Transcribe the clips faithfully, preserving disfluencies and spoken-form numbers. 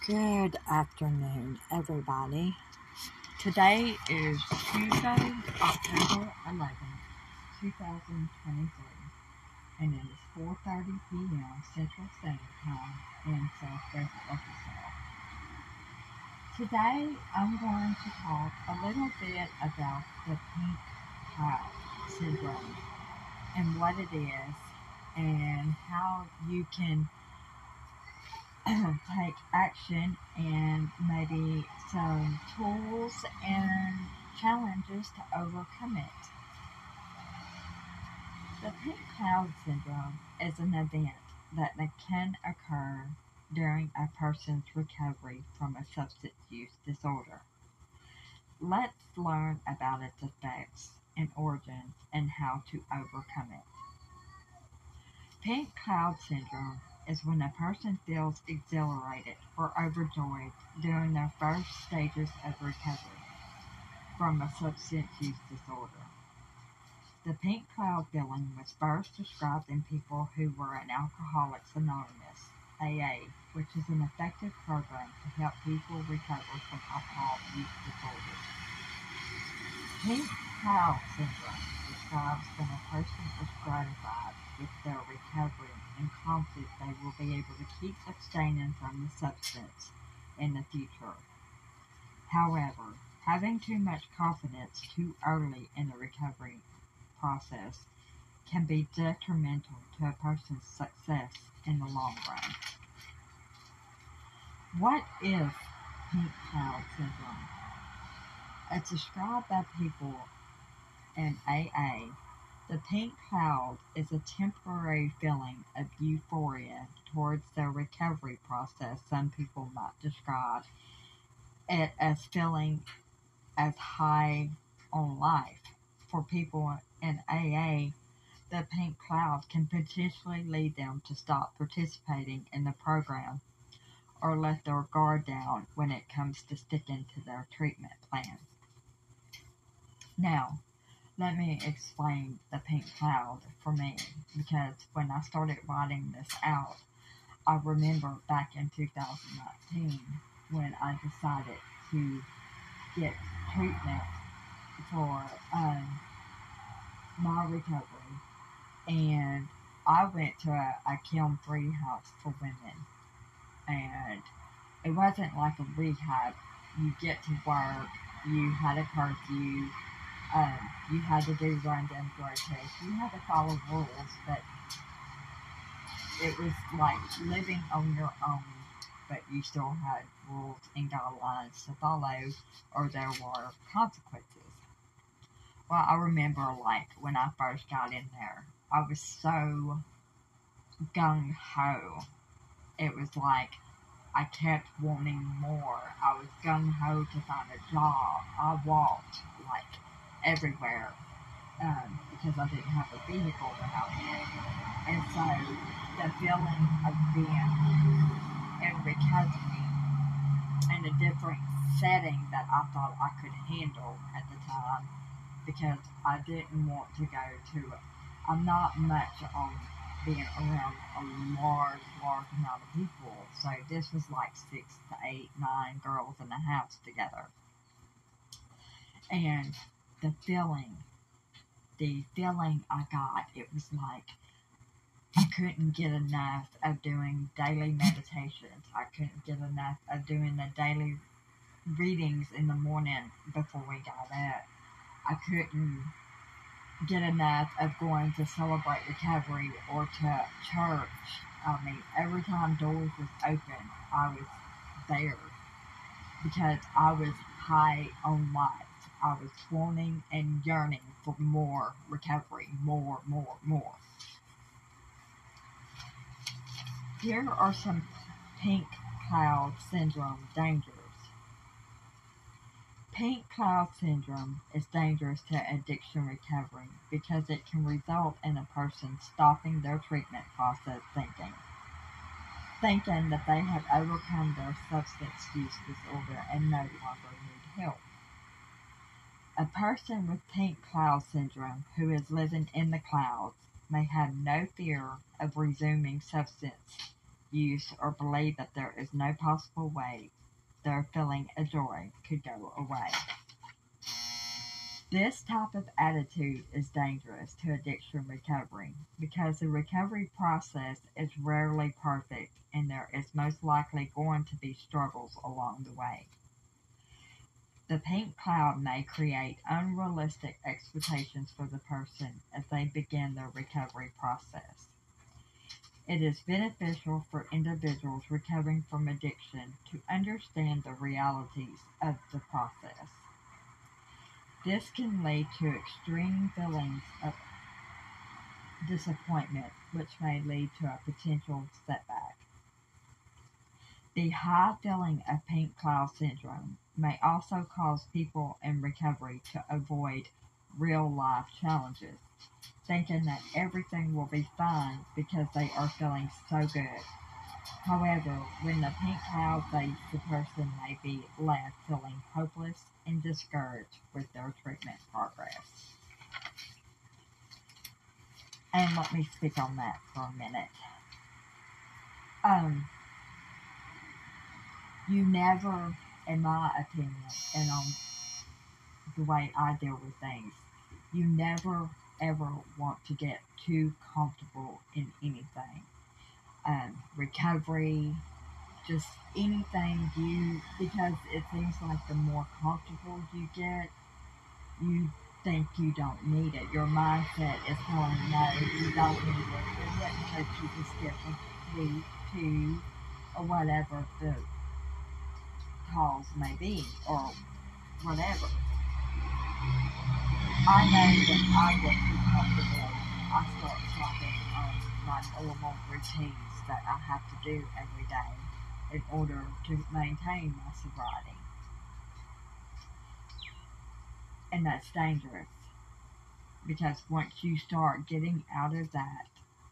Good afternoon, everybody. Today is Tuesday, October eleventh, two thousand twenty-three, and it is four thirty p.m. Central Standard Time in Southwest Arkansas. Today, I'm going to talk a little bit about the pink cloud syndrome and what it is and how you can take action and maybe some tools and challenges to overcome it. The pink cloud syndrome is an event that can occur during a person's recovery from a substance use disorder. Let's learn about its effects and origins and how to overcome it. Pink cloud syndrome is when a person feels exhilarated or overjoyed during their first stages of recovery from a substance use disorder. The pink cloud feeling was first described in people who were in Alcoholics Anonymous, A A, which is an effective program to help people recover from alcohol use disorders. Pink cloud syndrome describes when a person is gratified with their recovery and confident they will be able to keep abstaining from the substance in the future. However, having too much confidence too early in the recovery process can be detrimental to a person's success in the long run. What is pink cloud syndrome? It's described by people in A A. The pink cloud is a temporary feeling of euphoria towards their recovery process. Some people might describe it as feeling as high on life. For people in A A, the pink cloud can potentially lead them to stop participating in the program or let their guard down when it comes to sticking to their treatment plan. Now, let me explain the pink cloud for me, because when I started writing this out, I remember back in two thousand nineteen when I decided to get treatment for um, my recovery, and I went to a, a kiln-free house for women, and it wasn't like a rehab. You get to work, you had a curfew, Um, you had to do random drug tests. You had to follow rules, but it was like living on your own, but you still had rules and guidelines to follow, or there were consequences. Well, I remember, like, when I first got in there, I was so gung-ho. It was like I kept wanting more. I was gung-ho to find a job. I walked, like, everywhere. Um, because I didn't have a vehicle when I went. And so the feeling of being in recovery in a different setting that I thought I could handle at the time, because I didn't want to go to, I'm not much on being around a large, large amount of people. So this was like six to eight, nine girls in a house together. And the feeling The feeling I got, it was like I couldn't get enough of doing daily meditations. I couldn't get enough of doing the daily readings in the morning before we got up. I couldn't get enough of going to celebrate recovery or to church. I mean, every time doors was open, I was there because I was high on life. I was wanting and yearning for more recovery, more, more, more. Here are some pink cloud syndrome dangers. Pink cloud syndrome is dangerous to addiction recovery because it can result in a person stopping their treatment process thinking, thinking that they have overcome their substance use disorder and no longer need help. A person with pink cloud syndrome who is living in the clouds may have no fear of resuming substance use or believe that there is no possible way their feeling of joy could go away. This type of attitude is dangerous to addiction recovery because the recovery process is rarely perfect and there is most likely going to be struggles along the way. The pink cloud may create unrealistic expectations for the person as they begin their recovery process. It is beneficial for individuals recovering from addiction to understand the realities of the process. This can lead to extreme feelings of disappointment, which may lead to a potential setback. The high feeling of pink cloud syndrome may also cause people in recovery to avoid real life challenges, thinking that everything will be fine because they are feeling so good. However, when the pink cloud fades, the person may be left feeling hopeless and discouraged with their treatment progress. And let me speak on that for a minute. Um, you never, in my opinion, and on the way I deal with things, you never ever want to get too comfortable in anything. Um, recovery, just anything you, because it seems like the more comfortable you get, you think you don't need it. Your mindset is telling you, no, you don't need it. It wouldn't hurt you to skip a week, two, or whatever the cause may be, or whatever. I know that I get too comfortable, I start stopping on my normal routines that I have to do every day in order to maintain my sobriety. And that's dangerous because once you start getting out of that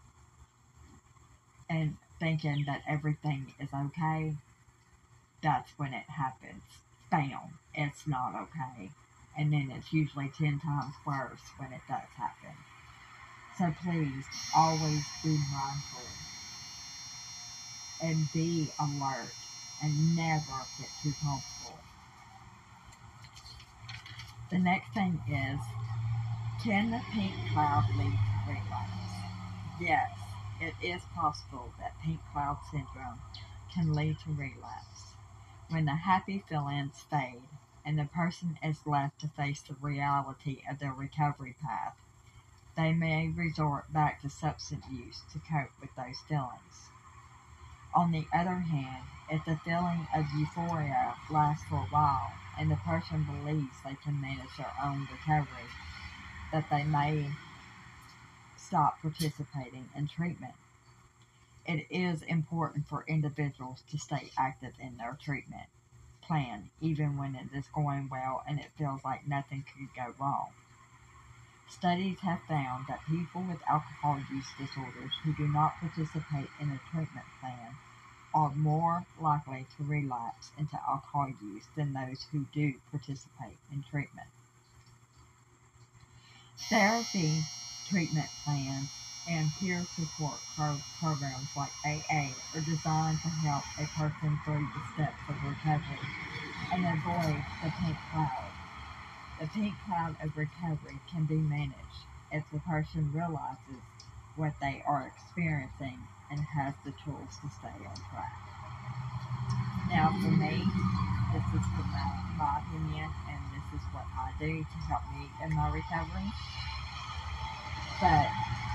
and thinking that everything is okay, that's when it happens. Bam, it's not okay. And then it's usually ten times worse when it does happen. So please, always be mindful and be alert and never get too comfortable. The next thing is, can the pink cloud lead to relapse? Yes, it is possible that pink cloud syndrome can lead to relapse. When the happy feelings fade and the person is left to face the reality of their recovery path, they may resort back to substance use to cope with those feelings. On the other hand, if the feeling of euphoria lasts for a while and the person believes they can manage their own recovery, that they may stop participating in treatment. It is important for individuals to stay active in their treatment plan, even when it is going well and it feels like nothing could go wrong. Studies have found that people with alcohol use disorders who do not participate in a treatment plan are more likely to relapse into alcohol use than those who do participate in treatment. Therapy, treatment plans, and peer support pro- programs like A A are designed to help a person through the steps of recovery and avoid the pink cloud. The pink cloud of recovery can be managed if the person realizes what they are experiencing and has the tools to stay on track. Now, for me, this is my, my opinion, and this is what I do to help me in my recovery. But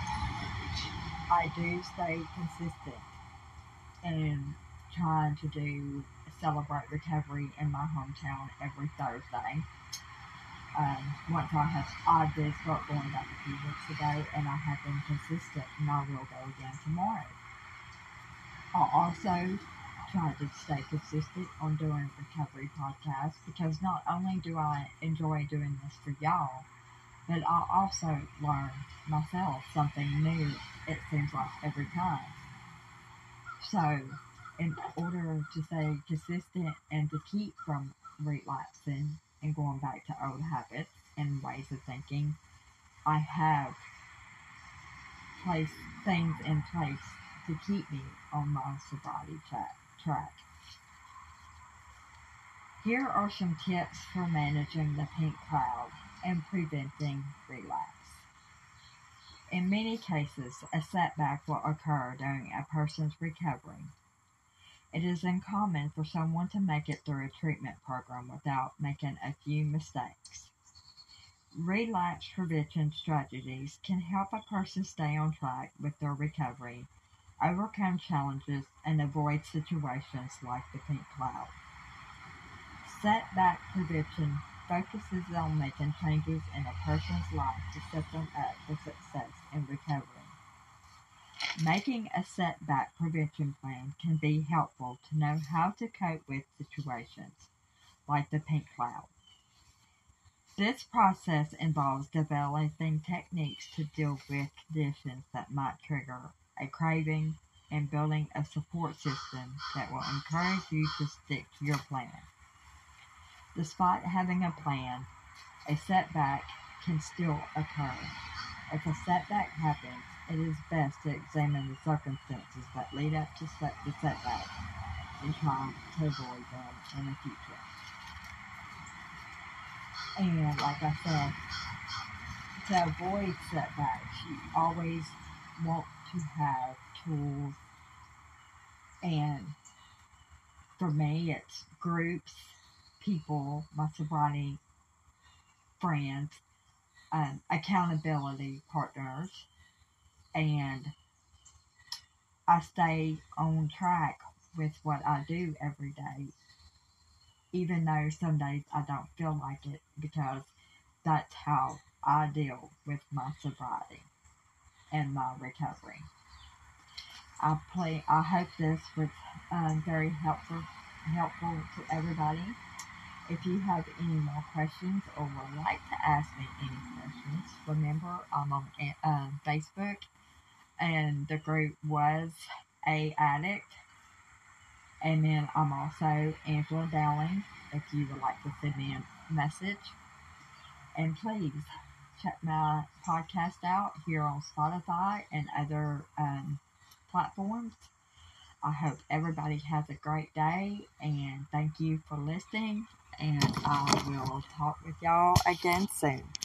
I do stay consistent in trying to do celebrate recovery in my hometown every Thursday. Um, once I have, I did start going back a few weeks ago, and I have been consistent, and I will go again tomorrow. I'll also try to stay consistent on doing recovery podcasts because not only do I enjoy doing this for y'all, but I also learn myself something new, it seems like, every time. So, in order to stay consistent and to keep from relapsing and going back to old habits and ways of thinking, I have placed things in place to keep me on my sobriety track. track. Here are some tips for managing the pink cloud and preventing relapse. In many cases, a setback will occur during a person's recovery. It is uncommon for someone to make it through a treatment program without making a few mistakes. Relapse prevention strategies can help a person stay on track with their recovery, overcome challenges, and avoid situations like the pink cloud. Setback prevention focuses on making changes in a person's life to set them up for success in recovery. Making a setback prevention plan can be helpful to know how to cope with situations like the pink cloud. This process involves developing techniques to deal with conditions that might trigger a craving and building a support system that will encourage you to stick to your plan. Despite having a plan, a setback can still occur. If a setback happens, it is best to examine the circumstances that lead up to set the setback and try to avoid them in the future. And like I said, to avoid setbacks, you always want to have tools. And for me, it's groups, people, my sobriety friends, um, accountability partners, and I stay on track with what I do every day, even though some days I don't feel like it, because that's how I deal with my sobriety and my recovery. I play. I hope this was um, very helpful helpful to everybody. If you have any more questions or would like to ask me any questions, remember I'm on uh, Facebook, and the group was A Addict. And then I'm also Angela Dowling, if you would like to send me a message. And please check my podcast out here on Spotify and other um, platforms. I hope everybody has a great day, and thank you for listening, and I will talk with y'all again soon.